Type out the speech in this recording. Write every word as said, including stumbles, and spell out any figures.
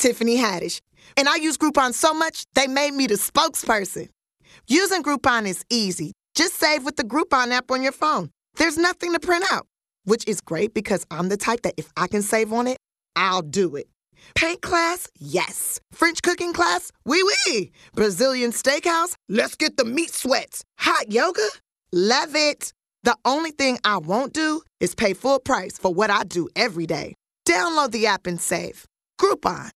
Tiffany Haddish. And I use Groupon so much, they made me the spokesperson. Using Groupon is easy. Just save with the Groupon app on your phone. There's nothing to print out, which is great because I'm the type that if I can save on it, I'll do it. Paint class? Yes. French cooking class? Oui, oui. Brazilian steakhouse? Let's get the meat sweats. Hot yoga? Love it. The only thing I won't do is pay full price for what I do every day. Download the app and save. Groupon.